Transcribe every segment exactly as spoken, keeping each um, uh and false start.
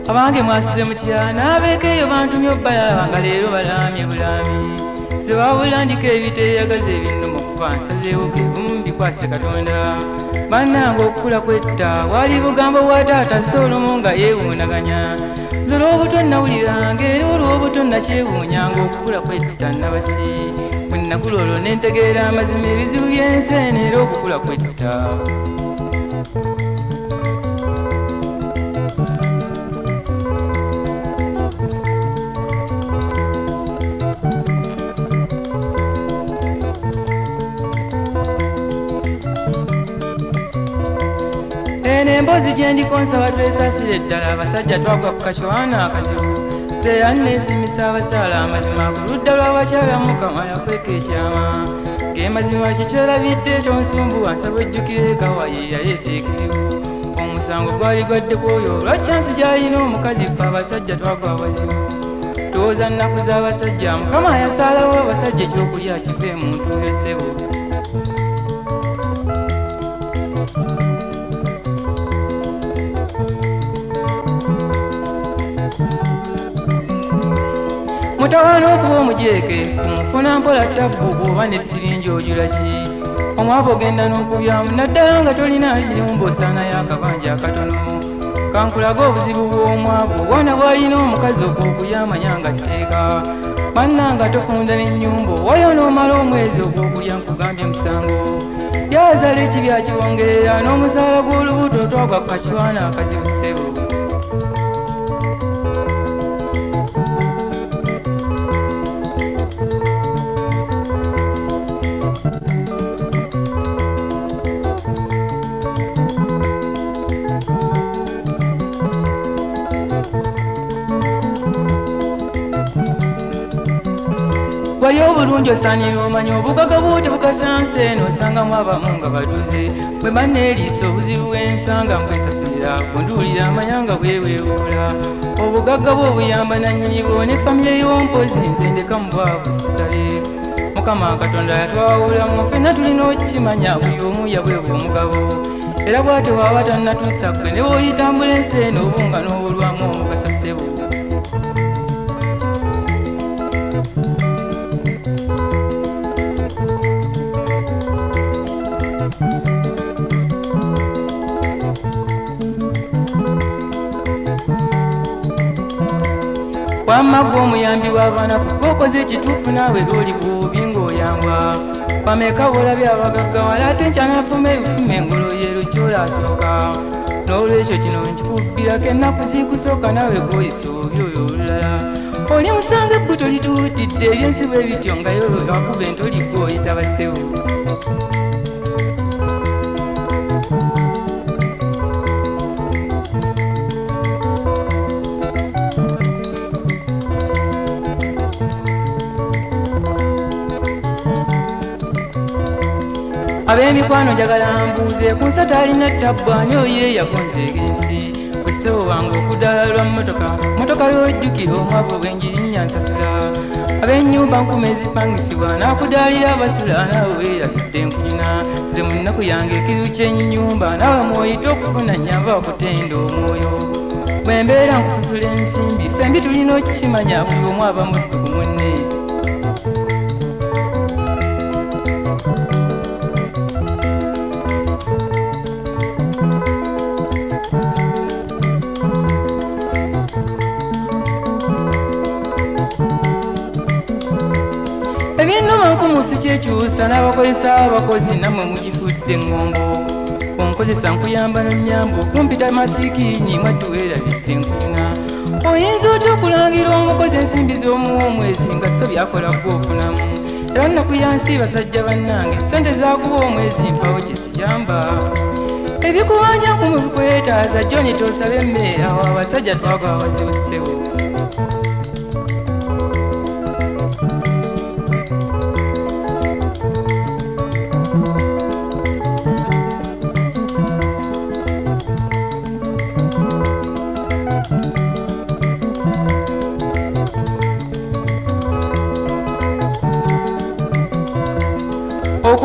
abange mwasize mutya n'abeekeeyo bantumye obbalaba nga leero balaamye bulaami ze babulandika ebiteeyagaza ebinnumu okuba nsazeewo ke bumu bikwase Katonda bannange okukula kwetta wali bugambo bwa taata Solomo nga yeewuunaganya nze olw'obuto nnawuliranga era olw'obuto nakyewuunyanga okukula kwetta nnabasi bwe nnakula olwo ne ntegeera amazima ebizibu by'ensi eno era okukula kwetta emboozi gye ndiko nsaba twesaasire eddala abasajja twagwa ku kacwana akazibu ze yanneesimisa abakyala amazima ku ludda lw'abakyala Mukama yakweka ekyama ng'emazima kikyerabidde tonsumbuwa nsaba ojjukire kawa ye yaleeta ekiribu omusango gwali gwaddeko oyo olwa kyansi gy'alina omukazi ffe abasajja twagwa abazibu ndowooza nnaku z'abasajja Mukama yasaalawo abasajja ekyokulya kive mu ntuuyo ssebo mutawaana okuba omujeeke kumufuna mpola ttabu bw'oba ne siringi ojula ki omwavu ogenda n'okubyamu naddala nga tolina nyumba osaanayo akabanja akatono kankulaga obuzibu bw'omwavu obwana bw'alina omukazi ogw'okulya amanya nga tteeka bannanga tofunda n'ennyumba owayo n'omala omwezi ogw'okulya nkugambye musango yazala ekibi akiwongerera n'omusaala gw'olubuto twagwa ku kakiwaana akazibu ssebo wali obulungi osaanira omanya obugaga bwote bukasansa eno osangamu abamu nga baduze bwe banneeriisa obuzibu bw'ensanga mbwesasulira bunduulira amanya nga bweweewuula obugagga bwe obuyamba nannyini bwo ne famire y'ompozi nze ndeka mu bwavu sitabe Mukama Katonda yatwawulamu ffenna tulina okukimanya buli omu yabwebwa omugabo era bw'ate waaba tannatuusa ggwe ne bw'olitambula ensi eno obunga n'obulwamu omugasa ssebo wamma gw'omuyambi w'abaana gw'okoze ekituufu naawe lw'oli bw'obi ng'oyambwa bameka bw'olabye abagaggawala ate nkyanafuma ebifuma engolo yeero kyolaasooka n'olwekyo kino nkikubbirako ennaku ziikusooka naawe gw'oyisa obi oyo olulala oli musanga ebbuto lituwutidde ebyensi bwe bityo nga yo akuba entoli gw'oyita bassebo ab'emikwano njagala mbuuze ku nsata alina ttabbu ani oyo yagonze ensi bwesebo wange okuddala lwa mmotoka mmotoka y'ojjukira omwavu ogw'enjirinya nsasula ab'ennyumba nkuma ezipangisibwa n'akudaalira abasula naawe weerabidde nkunyina nze mu nnaku yange ekizibu ky'ennyumba naawe mw'oyita okufuna nnyamba okutenda omwoyo bwe mbeera nkusasula ensimbi fembi tulina okukimanya buli omu aba muddu ku munne ebyennoma nkumusi kyekyusa n'abakozesa abakozi nammwe mugifudde eŋŋombo onkozesa nkuyamba nonnyamba okumpita masiikiinyi mwaddu weerabidde nkuyina oyinza otya okulangira omukozi ensimbi z'omuwa omwezi nga so byakola gw'ofunamu era nnaku yansi basajja bannange sente zaakuba omwezi mpawo kyesiyamba ebikubanja nkumu bikwetaaza joni tosaba emmere awo abasajja twagwa abazibu ssebo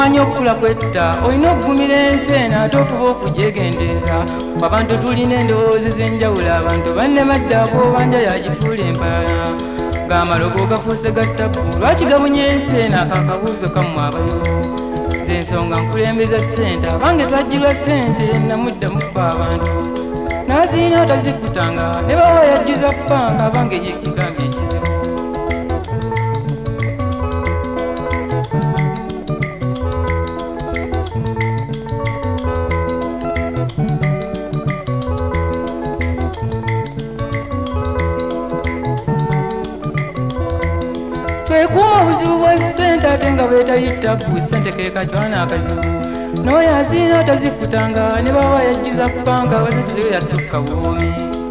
bw'omanyi okukula kwetta olina okugumira ensi eno ate ofuba okugyegendeeza abantu tulina endowooza ez'enjawulo abantu banne badda ak'obanja yagifuula empalana ng'amalogo gafuuse gattabu lwaki gabunya ensi eno akakabuuzo kammwe abayo z'ensonga nkulembeza ssente abange twajjirwa ssente namuddamu ffe abantu n'aziina atazikutanga ne bawa yajjuza ppanga abange yekigambye ekizibu twekuuma obuzibu bwa ssente ate nga bwetayita ku ssente ke kacwana akazibu n'oyo aziina atazikutanga ne bawa yajjuza ppanga bazituleyo yasukka buumi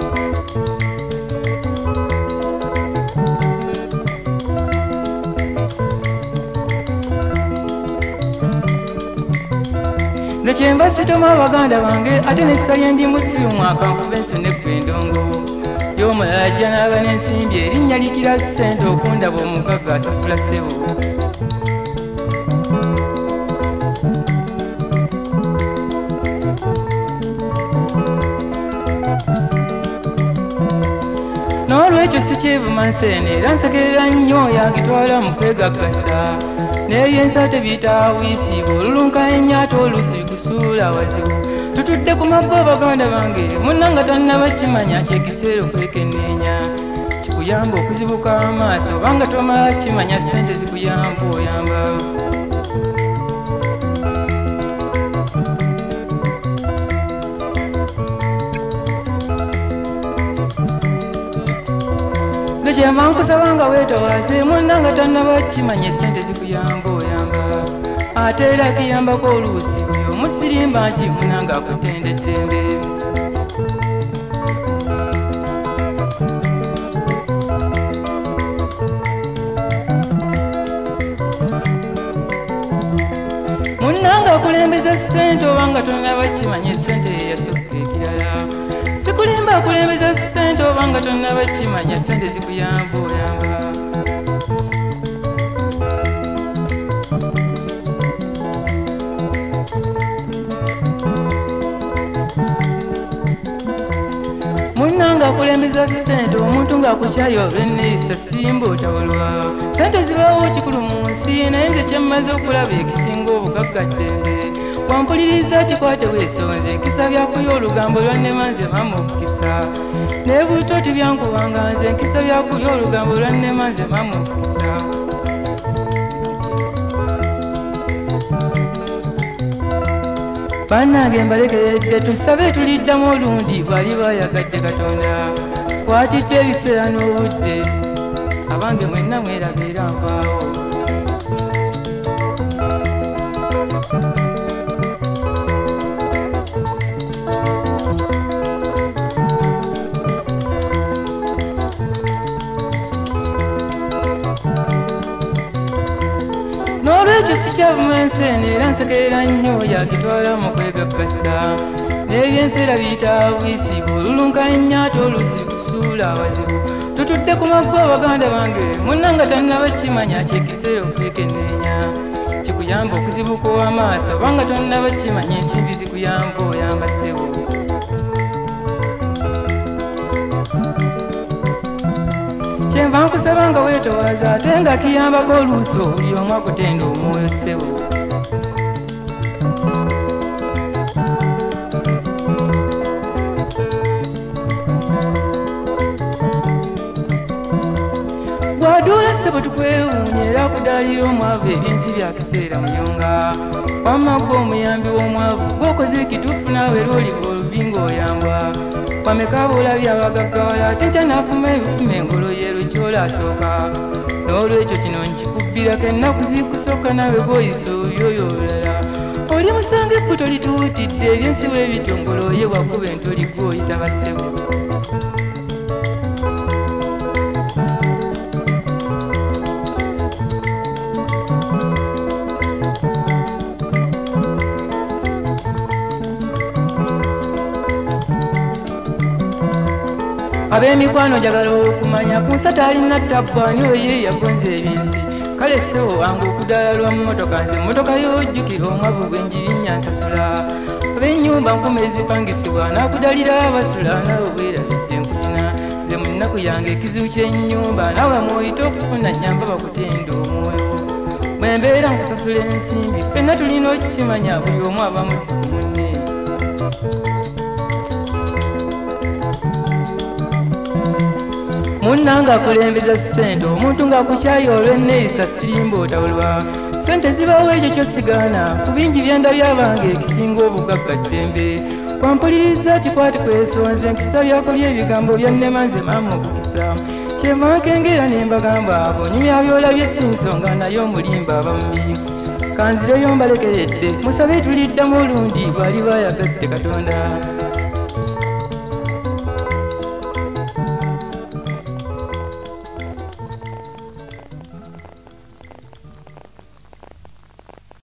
nekyemba sitoma abaganda bange ate nessaye ndi musirumu akankuba ensonne ggwe endongo y'omulala ajja n'aba n'ensimbi erinnya likira ssente okundaba omugagga asasula ssebo n'olwekyo sikyevuma nseene era nsekerera nnyo yagitwala mu kwegaggasa n'ebyensa tebiyitaawisiibwa olulunkanya ate oluusi kusuula wazibu tutudde ku maggo baganda bange munnanga tannaba kimanya kyekiseera okwekenneenya kikuyamba okuzibuka amaaso obanga tomala kimanya ssente zikuyamba oyamba nekyemba nkusaba nga weetowaze munnanga tannaba kimanya essente zikuyamba oyamba ate era kiyambako oluusi buli omusirimba nti munanga akutendeddembe munnanga akulembeza ssente obanga tonnaba kimanya essente yeyasukka ekirala sikulimba akulembeza ssente obanga tonnaba kimanya ssente zikuyamba oyamba munnanga akulembeza ssente omuntu ng'akukyayo olw'enneeyisa simba otawulwa ssente zibaawo kikulu mu nsi naye nze kyemmaze okulaba ekisinga obugagga ddembe wampuliriza kikwate weesonze enkisa byakulya olugambo lwannema nze mama okukisa naye buto tibyankubanga nze enkisa byakulya olugambo lwannema nze mama okukisa bannange mbalekeredde tusabe tuliddamu olundi bali bayagadde katonda kwatidde ebiseera n'obudde abange mwenna mwerabeera nvaawo n'olwekyo sikyavuma enseene era nsekerera nnyo yagitwala mu kwegaggasa n'ebyenseera biyitaabwisiibwa olulunkanya ate oluusi kusuula abazibu tutudde ku maggo abaganda bange munnanga tannaba kimanya kyekiseera okwekenneenya kikuyamba okuzibuka ow'amaaso obanga tonnaba kimanya ensimbi zikuyamba oyamba ssebo kyenva nkusaba nga weetowaza ate nga kiyambako oluusi buli omu akutenda omwoyo ssebo bwaduula ssebo tukwewuunya era kudaalira omwavu ebyensi byakiseera muyonga wamagga omuyambi w'omwavu gwokoze ekituufu naawe era oliva olubinga oyambwa kwameka boolabye abagaggawala ate kyanafuma ebifuma engolo yeero kyolasooka n'olwekyo kino nkikubbirako ennaku zikusooka naawe g'oyisa olyoyo olulala oli musanga ekkuto lituwutidde ebyensi bwe bitongolo ye wakuba entoli gw'oyita bassebo ab'emikwano jagala okumanya ku nsa talina ttabbwani oye yagonza ebyensi kale ssebo wangu okuddala lwa mmotoka nze emmotoka y'ojjukira omwavu gwe njirinya nsasula ab'ennyumba nkuma ezipangisibwa n'akudalira abasula nawe bwerabidde nkuyina nze mu nnaku yange ekizibu ky'ennyumba nawe mwoyita okufuna nyamba bakutenda omwoyo bwe mbeera nkusasula ensimbi ffenna tulina okukimanya buli omu abamu munne munna ng'akulembeza ssente omuntu ng'akukyayi olw'enneeyisa sirimba otabulwa ssente zibawo ekyo kyosigaana ku bingi byendabya bange ekisinga obugagga ddembe wampuliriza kikwati kwesonze nkisa byakolya ebigambo byannema nze maama okukisa kyemankengera ne mbagamba abo nyumya byolabye si nsonga naye omulimba abambi kanzireyo mbalekeredde musabe tuliddamu olundi bwali bayagadde katonda